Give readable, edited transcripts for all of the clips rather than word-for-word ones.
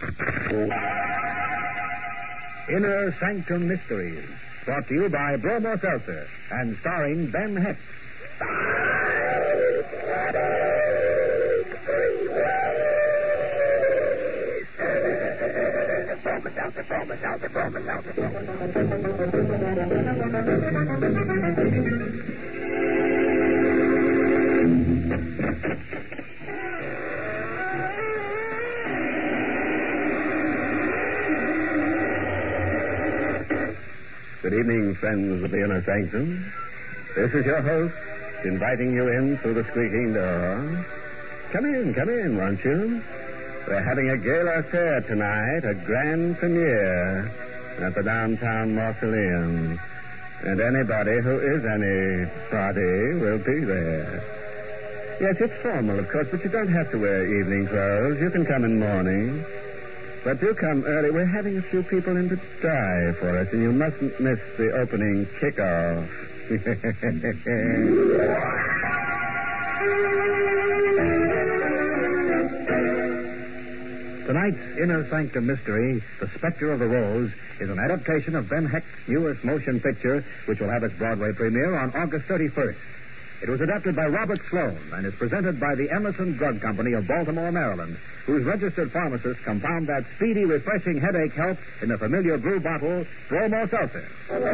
Inner Sanctum Mysteries, brought to you by Bromo Seltzer and starring Ben Hecht. Good evening, friends of the Inner Sanctum. This is your host, inviting you in through the squeaking door. Come in, won't you? We're having a gala affair tonight, a grand premiere at the downtown mausoleum. And anybody who is anybody will be there. Yes, it's formal, of course, but you don't have to wear evening clothes. You can come in morning. But do come early. We're having a few people in to die for us, and you mustn't miss the opening kickoff. Tonight's Inner Sanctum Mystery, The Spectre of the Rose, is an adaptation of Ben Hecht's newest motion picture, which will have its Broadway premiere on August 31st. It was adapted by Robert Sloan and is presented by the Emerson Drug Company of Baltimore, Maryland, whose registered pharmacists compound that speedy, refreshing headache help in the familiar blue bottle, Bromo Seltzer.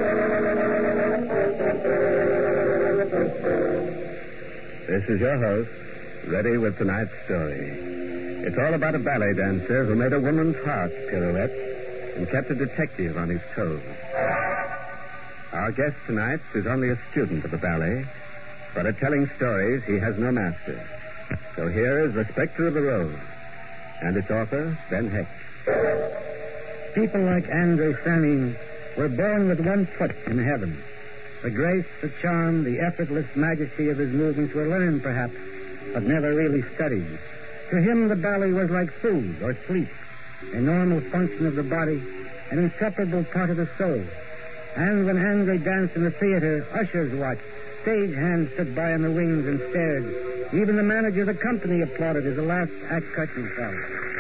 This is your host, ready with tonight's story. It's all about a ballet dancer who made a woman's heart pirouette and kept a detective on his toes. Our guest tonight is only a student of the ballet, but at telling stories, he has no master. So here is The Spectre of the Rose, and its author, Ben Hecht. People like Andre Sanin were born with one foot in heaven. The grace, the charm, the effortless majesty of his movements were learned, perhaps, but never really studied. To him, the ballet was like food or sleep, a normal function of the body, an inseparable part of the soul. And when Andre danced in the theater, ushers watched. Stage hands stood by in the wings and stared. Even the manager of the company applauded as the last act curtain fell.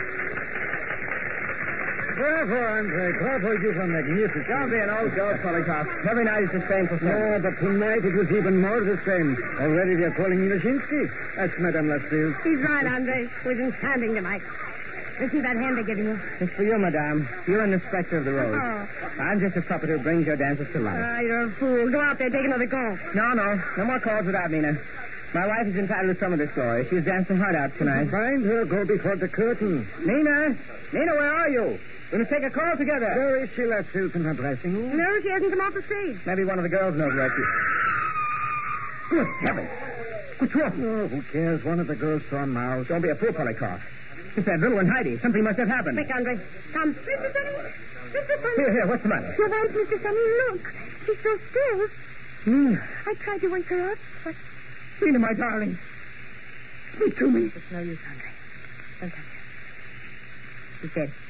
Bravo, Andre. Bravo, you were magnificent. Don't be an old goat, Polikoff. Every night is the same performance. No, but tonight it was even more the same. Already they're calling me Nijinsky. That's Madame Lascelles. He's right, Andre. We've been standing tonight. Isn't that hand they're giving you? It's for you, Madame. You're in the Spectre of the Rose. Oh. I'm just a puppet who brings your dancers to life. You're a fool. Go out there, take another call. No more calls without Nina. My wife is entitled to some of this glory. She's danced her heart out tonight. Find her. Go before the curtain. Nina, where are you? We're going to take a call together. Where is she, Lascelles, in her dressing room? No, she hasn't come off the stage. Maybe one of the girls knows where she is. Good heavens. What's wrong? Oh, who cares? One of the girls saw Mouse. Don't be a fool, Polikoff. It's that little one, Heidi. Something must have happened. Quick, Andre. Come. Mr. Sonny. Mr. Sonny. Here, what's the matter? Your wife, Mr. Sonny, look. She's so still. Nina. I tried to wake her up, but... Nina, my darling. Speak to me. It's no use, Andre. Don't touch her. She's dead.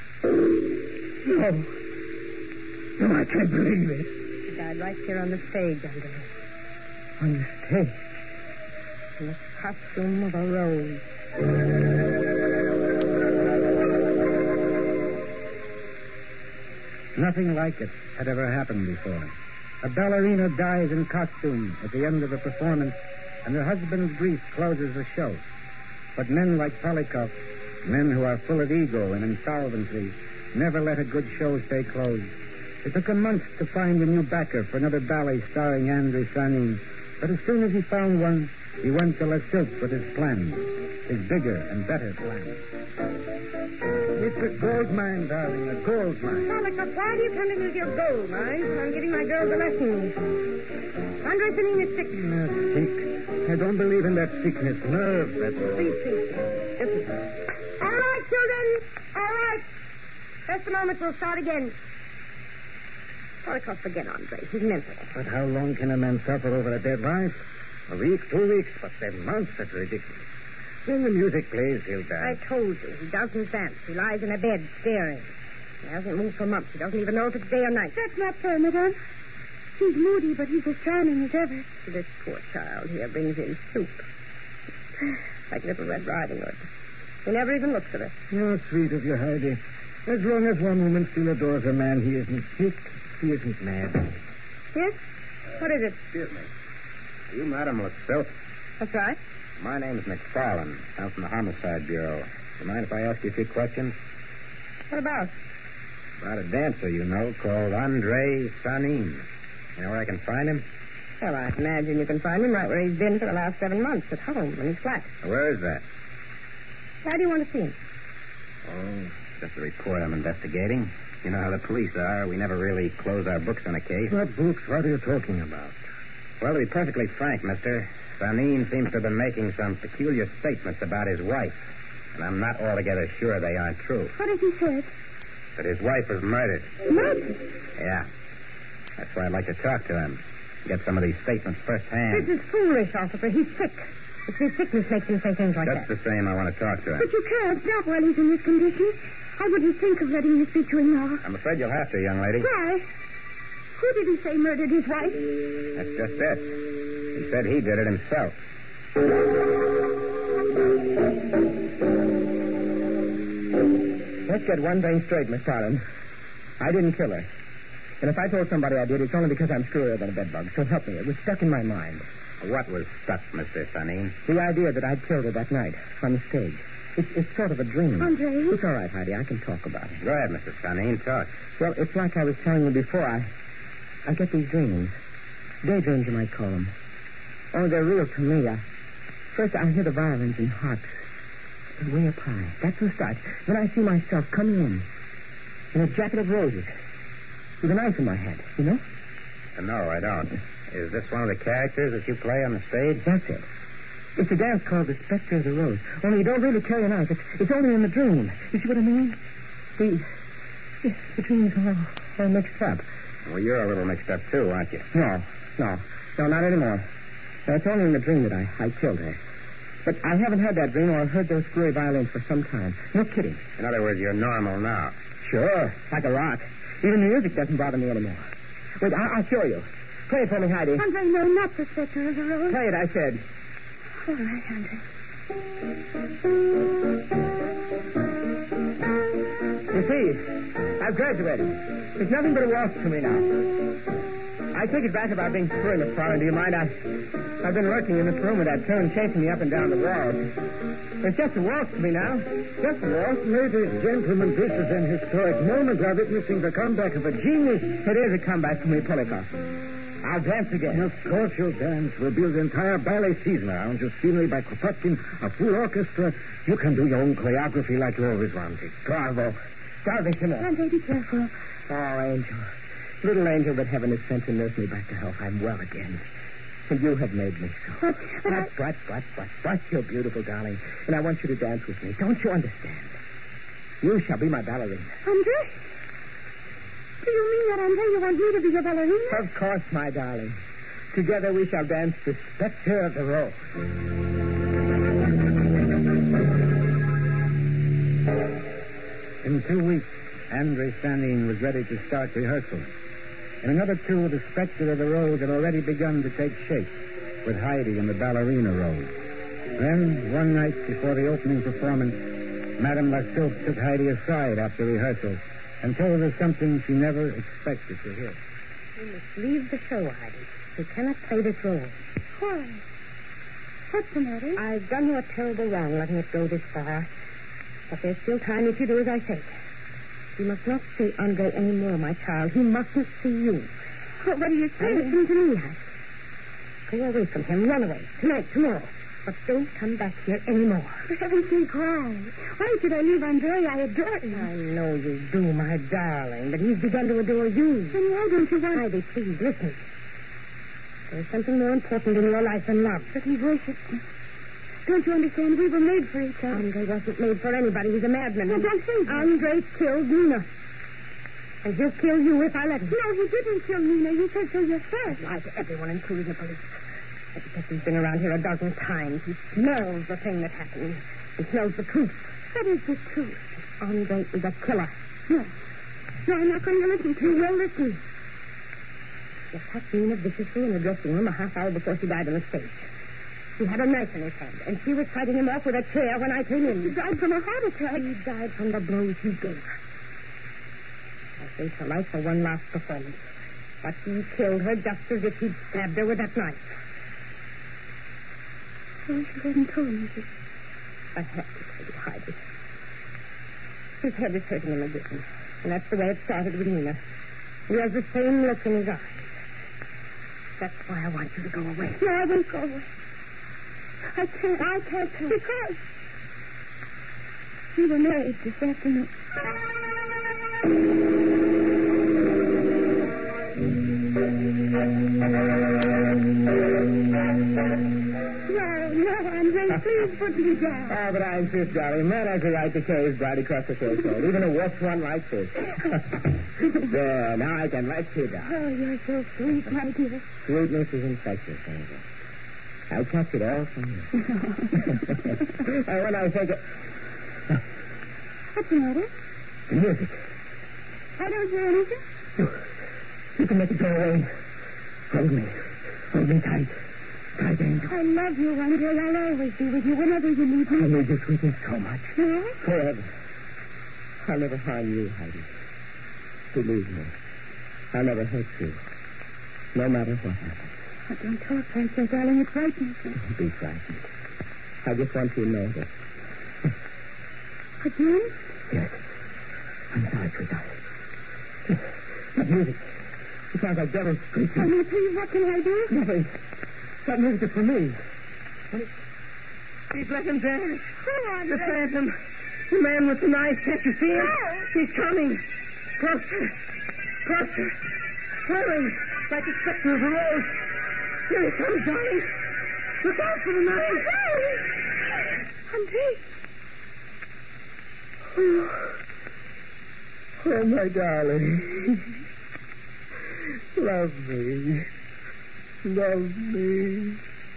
No, I can't believe it. She died right here on the stage, Andre. On the stage? In the costume of a rose. Nothing like it had ever happened before. A ballerina dies in costume at the end of a performance, and her husband's grief closes the show. But men like Polikoff, men who are full of ego and insolvency, never let a good show stay closed. It took him months to find a new backer for another ballet starring Andre Sanin. But as soon as he found one, he went to La Silk with his plan, his bigger and better plan. It's a gold mine, darling, a gold mine. Polikoff, why do you come in with your gold mine? I'm giving my girls a lesson. Andre Sanin is sick. Sick. I don't believe in that sickness. Nerve, that's all. Please, please. All right, children. All right. Just a moment, we'll start again. Polikoff, forget Andre. He's mental. But how long can a man suffer over a dead wife? A week, 2 weeks, but 10 months? That's ridiculous. When the music plays, he'll die. I told you, he doesn't dance. He lies in a bed, staring. He hasn't moved for months. He doesn't even know if it's day or night. That's not fair, madame. He's moody, but he's as charming as ever. This poor child here brings in soup. Like Little Red Riding Hood. He never even looks at her. Oh, sweet of you, Heidi. As long as one woman still adores a man, he isn't sick, he isn't mad. Yes? What is it? Excuse me. You, madam, look filthy. That's right. My name's McFarland. I'm from the Homicide Bureau. You mind if I ask you a few questions? What about? About a dancer you know called Andre Sanin. You know where I can find him? Well, I imagine you can find him right where he's been for the last 7 months, at home, in his flat. Where is that? Why do you want to see him? Oh, just a report I'm investigating. You know how the police are. We never really close our books on a case. What books? What are you talking about? Well, to be perfectly frank, mister, Sanin seems to have been making some peculiar statements about his wife. And I'm not altogether sure they aren't true. What has he said? That his wife was murdered. Murdered? Yeah. That's why I'd like to talk to him. Get some of these statements firsthand. This is foolish, officer. He's sick. It's his sickness makes him say things like Just that. the same, I want to talk to him. But you can't not while he's in this condition. I wouldn't think of letting you speak to him now. I'm afraid you'll have to, young lady. Why? Who did he say murdered his wife? That's just it. He said he did it himself. Let's get one thing straight, Miss Farland. I didn't kill her. And if I told somebody I did, it's only because I'm screwier than a bedbug. So help me. It was stuck in my mind. What was stuck, Mr. Sanin? The idea that I'd killed her that night on the stage. It's sort of a dream. Andre? It's all right, Heidi. I can talk about it. Go ahead, Mr. Sanin. Talk. Well, it's like I was telling you before. I get these dreams. Daydreams, you might call them. Oh, they're real to me. First, I hear the violins and harps. Way up high. That's the start. Then I see myself coming in a jacket of roses with a knife in my hand, you know? No, I don't. Is this one of the characters that you play on the stage? That's it. It's a dance called the Spectre of the Rose. Only you don't really carry a knife. It's only in the dream. You see what I mean? The dream's all mixed up. Well, you're a little mixed up, too, aren't you? No, not anymore. No, it's only in the dream that I killed her. But I haven't had that dream or heard those screwy violins for some time. No kidding. In other words, you're normal now. Sure, like a rock. Even the music doesn't bother me anymore. Wait, I'll show you. Play it for me, Heidi. Andre, no, not the Spectre of the Rose. Play it, I said. All right, Andre. You see, I've graduated. There's nothing but a waltz to me now. I take it back about being screwy, Miss Farland. Do you mind? I've been working in this room with that tune chasing me up and down the walls. It's just a waltz to me now. Just a waltz. Ladies, gentlemen, this is an historic moment. We're witnessing the comeback of a genius. It is a comeback for me, Polikoff. I'll dance again. Of course you'll dance. We'll build the entire ballet season around your scenery by constructing a full orchestra. You can do your own choreography like you always wanted. Bravo. Starvation. Andre, be careful. Oh, Angel. Little angel that heaven has sent to nurse me back to health. I'm well again. And you have made me so. But you're beautiful, darling. And I want you to dance with me. Don't you understand? You shall be my ballerina. Andre? Do you mean that, Andre? You want me to be your ballerina? Of course, my darling. Together we shall dance the Spectre of the Rose. In 2 weeks, Andre Sanin was ready to start rehearsals. In another 2, the Spectre of the Rose had already begun to take shape, with Heidi in the ballerina role. Then, one night before the opening performance, Madame Lassilk took Heidi aside after rehearsal and told her something she never expected to hear. You must leave the show, Heidi. You cannot play this role. Why? What's the matter? I've done you a terrible wrong letting it go this far. But there's still time if you do as I say. You must not see Andre anymore, my child. He mustn't see you. What are you saying? Listen to me, Heidi. Go away from him. Run away. Tonight, tomorrow. But don't come back here anymore. For heaven's sake, why? Why should I leave Andre? I adore him. I know you do, my darling, but he's begun to adore you. Then why don't you want... Heidi, please, listen. There's something more important in your life than love. But he worships me. Don't you understand? We were made for each other. Andre wasn't made for anybody. He's a madman. No, don't say that. Andre killed Nina. And he'll kill you if I let him. No, he didn't kill Nina. You said so yourself. Lie to everyone, including the police. I guess he's been around here a dozen times. He smells the thing that happened. He smells the truth. What is the truth? Andre is a killer. No. No, I'm not going to listen to you. Well, listen. You cut Nina viciously in the dressing room a half hour before she died on the stage. He had a knife in his hand, and she was fighting him off with a chair when I came in. She died from a heart attack. She died from the blows he gave her. I gave her life for one last performance. But he killed her just as if he'd stabbed her with that knife. I wish you hadn't told me this. I have to tell you, Heidi. His head is hurting him again. And that's the way it started with Nina. He has the same look in his eyes. That's why I want you to go away. No, I won't go away. I can't come. Because we were married this afternoon. No, Andre, please put me down. Oh, but I insist, darling. Man has a right to carry his bride across the threshold, even a wolf's one like this. There, now I can let you down. Oh, you're so sweet, my dear. Sweetness is infectious, Angel. I catch it all from you. And when I take it... What's the matter? The music. I don't hear anything. You can make it go away. Hold me. Hold me tight. Tight, Angel. I love you, Andre. I'll always be with you whenever you need me. I need your sweetness so much. Yes? Forever. I'll never harm you, Heidi. Believe me. I'll never hurt you. No matter what happens. Oh, don't talk like that, darling. It frightens me. Don't be frightened. I just want you to know that. Again? Yes. I'm sorry, sweetheart. That music. It sounds like devil's screeching. Honey, please, what can I do? Nothing. That music is for me. He's letting dance. Go on, The phantom. The man with the knife. Can't you see him? No. He's coming. Closer. Closer. Swirling like a specter of a rose. Here he comes, darling. Look out for the knife. Andre. Oh, my darling. Love me. Love me.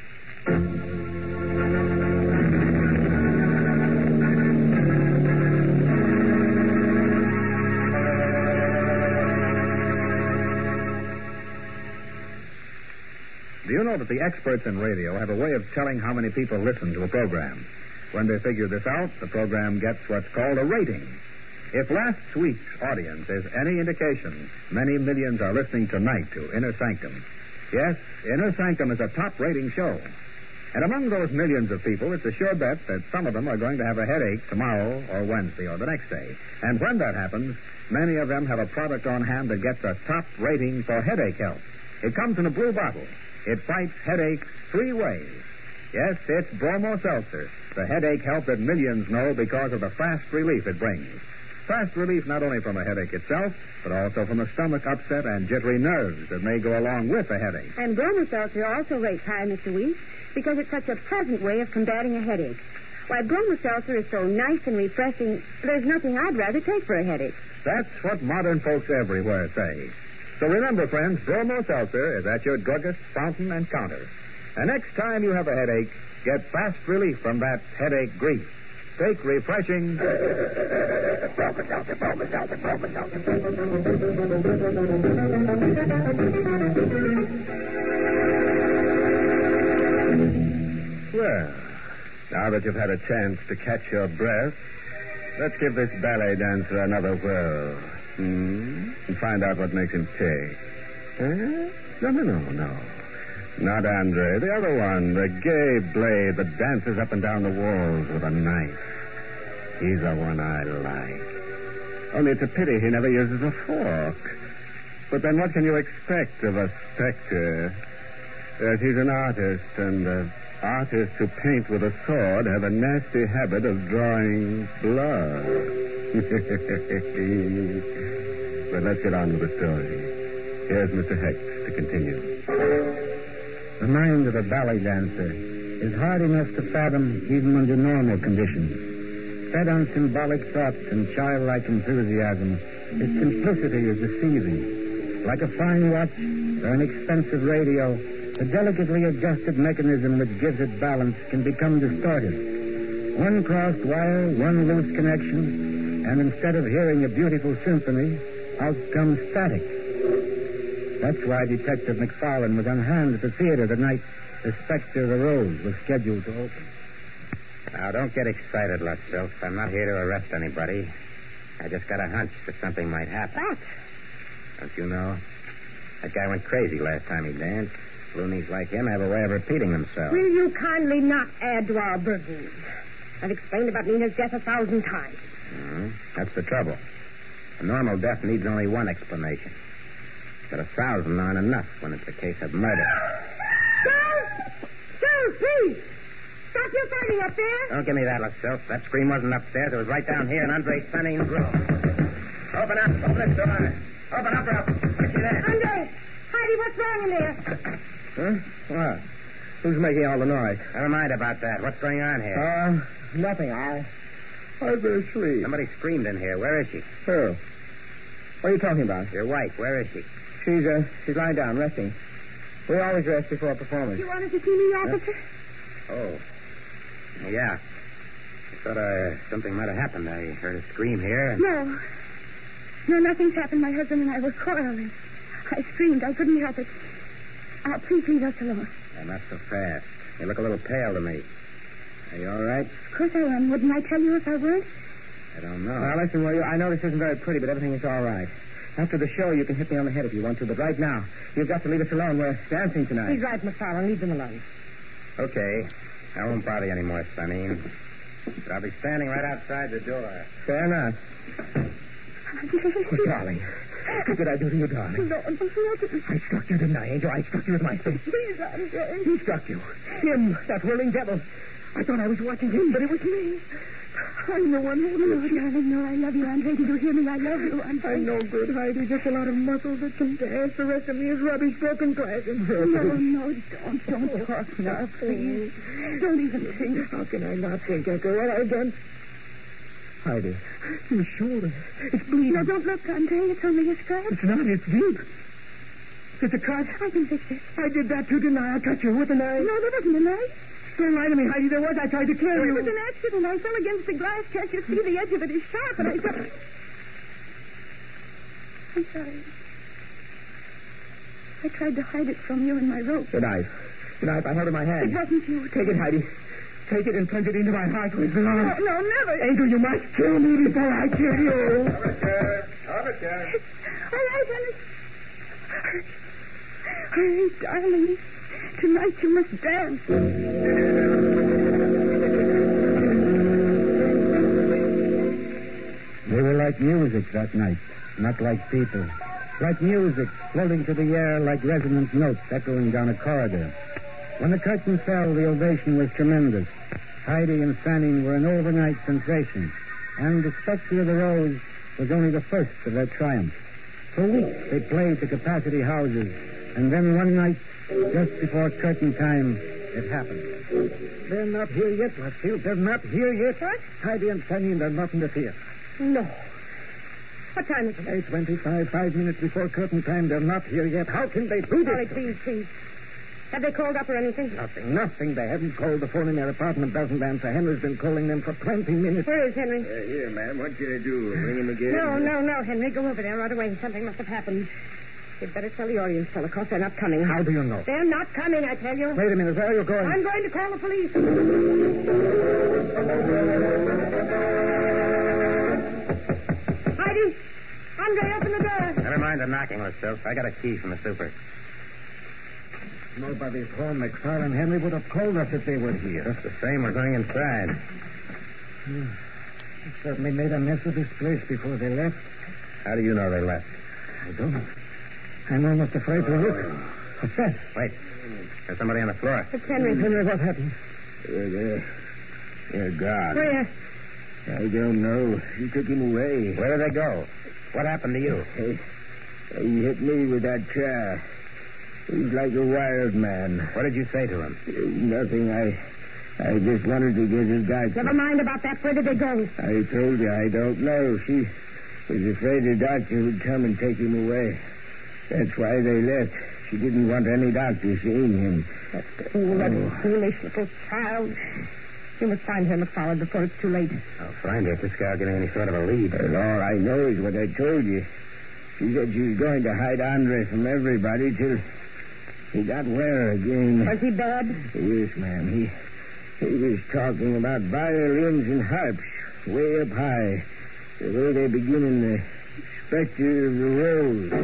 Do you know that the experts in radio have a way of telling how many people listen to a program? When they figure this out, the program gets what's called a rating. If last week's audience is any indication, many millions are listening tonight to Inner Sanctum. Yes, Inner Sanctum is a top-rating show. And among those millions of people, it's a sure bet that some of them are going to have a headache tomorrow or Wednesday or the next day. And when that happens, many of them have a product on hand that gets a top rating for headache help. It comes in a blue bottle. It fights headaches 3 ways. Yes, it's Bromo Seltzer, the headache help that millions know because of the fast relief it brings. Fast relief not only from a headache itself, but also from a stomach upset and jittery nerves that may go along with a headache. And Bromo Seltzer also rates high, Mr. Weiss, because it's such a pleasant way of combating a headache. Why, Bromo Seltzer is so nice and refreshing, there's nothing I'd rather take for a headache. That's what modern folks everywhere say. So remember, friends, Bromo Seltzer is at your druggist, fountain, and counter. And next time you have a headache, get fast relief from that headache grief. Take refreshing... Bromo Seltzer, Bromo Seltzer, Bromo Seltzer. Well, now that you've had a chance to catch your breath, let's give this ballet dancer another whirl. And find out what makes him tick. No. Not Andre. The other one, the gay blade that dances up and down the walls with a knife. He's the one I like. Only it's a pity he never uses a fork. But then what can you expect of a specter? Yes, he's an artist, and artists who paint with a sword have a nasty habit of drawing blood. But let's get on with the story. Here's Mr. Hecht to continue. The mind of a ballet dancer is hard enough to fathom even under normal conditions. Fed on symbolic thoughts and childlike enthusiasm, its simplicity is deceiving. Like a fine watch or an expensive radio, the delicately adjusted mechanism that gives it balance can become distorted. One crossed wire, one loose connection, and instead of hearing a beautiful symphony, out comes static. That's why Detective McFarlane was on hand at the theater the night the Spectre of the Rose was scheduled to open. Now, don't get excited, Lutzelf. I'm not here to arrest anybody. I just got a hunch that something might happen. What? Don't you know? That guy went crazy last time he danced. Loonies like him have a way of repeating themselves. Will you kindly not add to our burden? I've explained about Nina's death 1,000 times. That's the trouble. A normal death needs only one explanation. But 1,000 aren't enough when it's a case of murder. Sir, please! Stop your fighting up there! Don't give me that, LaSilk. That scream wasn't upstairs. It was right down here in Andre Sunny's room. Open up. Open this door. Open up, or I'll put you there. Andre! Heidi, what's wrong in there? Huh? What? Who's making all the noise? Never mind about that. What's going on here? Nothing. I've been asleep. Somebody screamed in here. Where is she? Who? What are you talking about? Your wife. Where is she? She's lying down, resting. We always rest before a performance. You wanted to see me, officer? Oh. Yeah. I thought something might have happened. I heard a scream here. And... No. No, nothing's happened. My husband and I were quarreling. I screamed. I couldn't help it. Please leave us alone. Yeah, not so fast. You look a little pale to me. Are you all right? Of course I am. Wouldn't I tell you if I weren't? I don't know. Now, listen, will you? I know this isn't very pretty, but everything is all right. After the show, you can hit me on the head if you want to, but right now, you've got to leave us alone. We're dancing tonight. He's right, McFarland. Leave them alone. Okay. I won't bother you anymore, Sonny. But I'll be standing right outside the door. Fair enough. Oh, darling. What did I do to you, darling? No, I struck you, didn't I, Angel? I struck you with my fist. please, Andre. He struck you. Him, that whirling devil. I thought I was watching him, but it was me. I'm the one who... No, darling, no, I love you, Andre. Did you hear me? I love you, Andre. I'm no good, Heidi. Just a lot of muscles that can dance. The rest of me is rubbish, broken glass, and No, don't talk now, please. Don't even think. How can I not think after what I've done? Heidi, your shoulder. It's bleeding. No, don't look, Andre. It's only a scratch. It's not. It's deep. It's a cut. I can fix it. I did that too, didn't I? I cut you with a knife. No, there wasn't a knife. Don't lie to me, Heidi. There was. I tried to kill It you. was an accident. I fell against the glass. Can't you see the edge of it is sharp? And I fell... I'm sorry. I tried to hide it from you in my rope. The knife. The knife I held in my hand. It wasn't you. Take it, Heidi. Take it and plunge it into my heart with love. No, never. Angel, you must kill me before I kill you. Officer. All right, Alice. Hurry, darling. Tonight you must dance. They were like music that night, not like people. Like music floating to the air like resonant notes echoing down a corridor. When the curtain fell, the ovation was tremendous. Heidi and Fanning were an overnight sensation, and the Spectre of the Rose was only the first of their triumphs. For weeks they played to capacity houses, and then one night, just before curtain time, it happened. They're not here yet, Blackfield. They're not here yet. What? Heidi and Fanny, they're not in the theater. No. What time is it? 8:25, 5 minutes before curtain time. They're not here yet. How can they do Sorry, this? please. Have they called up or anything? Nothing. They haven't called. The phone in their apartment doesn't answer. Henry's been calling them for 20 minutes. Where is Henry? Here, ma'am. What can I do? Ring him again? No, Henry. Go over there right away. Something must have happened. You'd better tell the audience, Delacoste. They're not coming. How do you know? They're not coming, I tell you. Wait a minute. Where are you going? I'm going to call the police. Heidi! Andre, open the door. Never mind the knocking, LaSilk. I got a key from the super. Nobody's home. McFarland Henry would have called us if they were here. Just the same, we're going inside. They certainly made a mess of this place before they left. How do you know they left? I don't. I'm almost afraid to look. What's that? Wait. There's somebody on the floor. It's Henry. Henry, what happened? They're gone. Where? I don't know. He took him away. Where did they go? What happened to you? He hit me with that chair. He's like a wild man. What did you say to him? Nothing. I just wanted to get his doctor. Never mind about that. Where did they go? I told you I don't know. She was afraid the doctor would come and take him away. That's why they left. She didn't want any doctor seeing him. That foolish little child. You must find her, McFarland, before it's too late. I'll find her if this guy'll give me any sort of a lead. Well, all I know is what I told you. She said she was going to hide Andre from everybody till he got well again. Was he bad? Yes, ma'am. He was talking about violins and harps way up high. The way they begin in the Spectre of the Rose.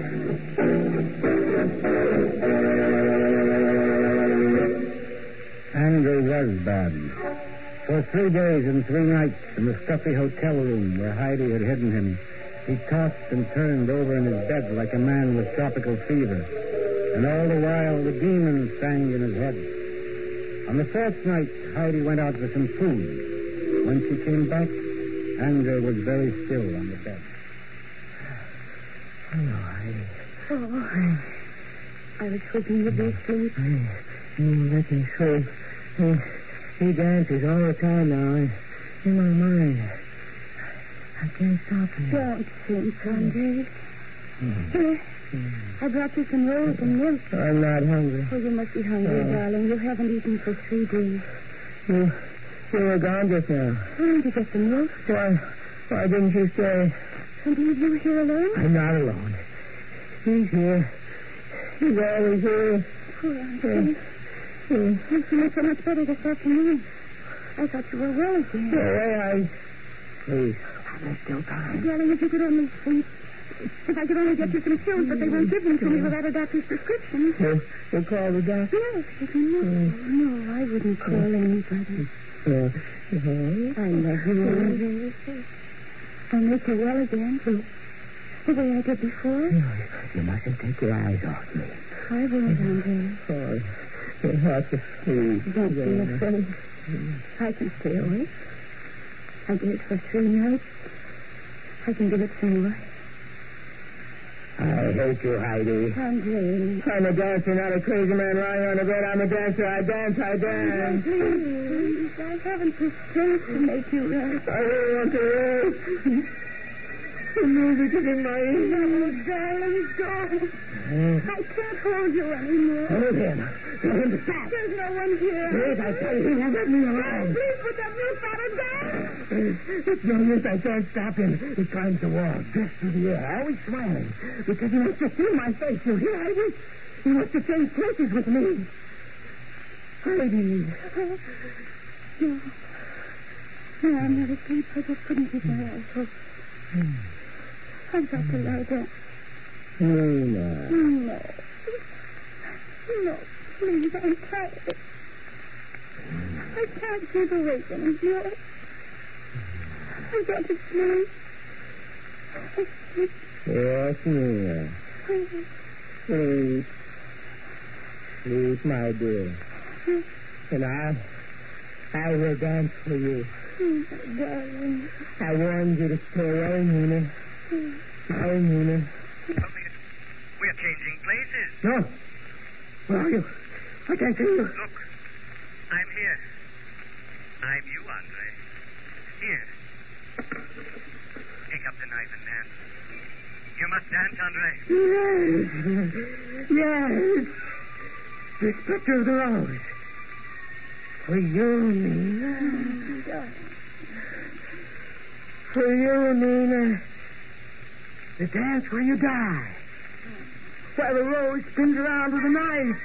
Andre was bad. For 3 days and 3 nights in the stuffy hotel room where Heidi had hidden him, he tossed and turned over in his bed like a man with tropical fever. And all the while, the demons sang in his head. On the 4th night, Heidi went out for some food. When she came back, Andre was very still on the bed. Oh, I was hoping you'd be asleep. Let me sleep. He dances all the time now in my mind. I can't stop him. Don't think, Andre. Here, I brought you some rolls and milk. I'm not hungry. Oh, you must be hungry, darling. You haven't eaten for 3 days. You were gone just now. Why did you get some milk? Why didn't you stay? And leave you here alone? I'm not alone. He's here. He's always here. Poor Andre. You feel so much better this afternoon. I thought you were well again. Please, there's still time. Darling, if you could only sleep. If I could only get you some pills, but they won't give them to me without a doctor's prescription. You'll call the doctor? Yes, if you know. No, I wouldn't call anybody. I love you, Andre. I'll make you well again. The way I did before. You mustn't take your eyes off me. I won't, Andre. Oh, you have to sleep. Don't be afraid. I can stay awake. I did it for 3 nights. I can give it some more. I hate you, Heidi. Andre. I'm a dancer, not a crazy man lying on the bed. I'm a dancer. I dance. Andre, please. I haven't the strength to make you rest. I really want to rest. The music is in my ears. Oh, darling, don't. I can't hold you anymore. Hold him. Tell him to stop. There's no one here. Please, I tell you, he won't let me alone. Please put that milk bottle down. It's no use. I can't stop him. He climbs the wall, dressed through the air, always smiling, because he wants to see my face. You hear, Heidi? He wants to change places with me. Heidi. No. No, I'm not asleep. I just couldn't keep my eyes open. I've got to lie down. Nina. No. No, please, I'm tired. I can't keep awake anymore. I've got to sleep. Yes, Nina. Sleep. Sleep, my dear. And I will dance for you. Darling. I warned you to stay away, Nina. Oh, Nina. We're changing places. No. Where are you? I can't see you. Look, I'm here. I'm you, Andre. Here. Pick up the knife and dance. You must dance, Andre. Yes. The Spectre of the Rose. For you, Nina. For you, Nina. The dance where you die. Where the rose spins around with a knife.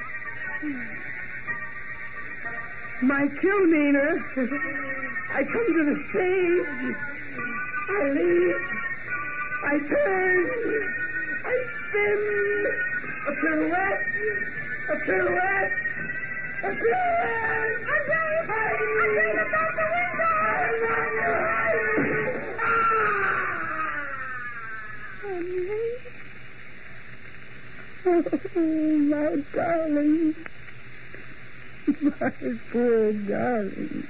My cue, Nina. I come to the stage. I leap. I turn. I spin. A pirouette. A pirouette. A pirouette. I'm about the window. Oh, my darling. My poor darling.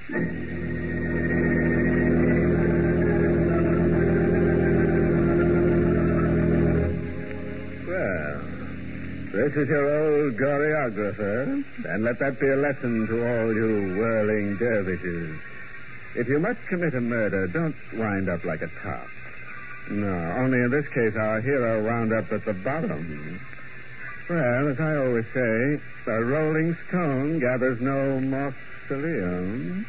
Well, this is your old choreographer, and let that be a lesson to all you whirling dervishes. If you must commit a murder, don't wind up like a top. No, only in this case our hero wound up at the bottom. Well, as I always say, a rolling stone gathers no mausoleum.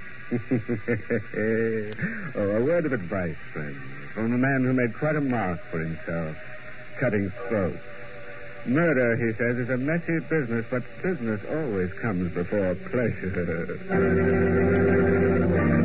Oh, a word of advice, friends, from a man who made quite a mark for himself, cutting throats. Murder, he says, is a messy business, but business always comes before pleasure.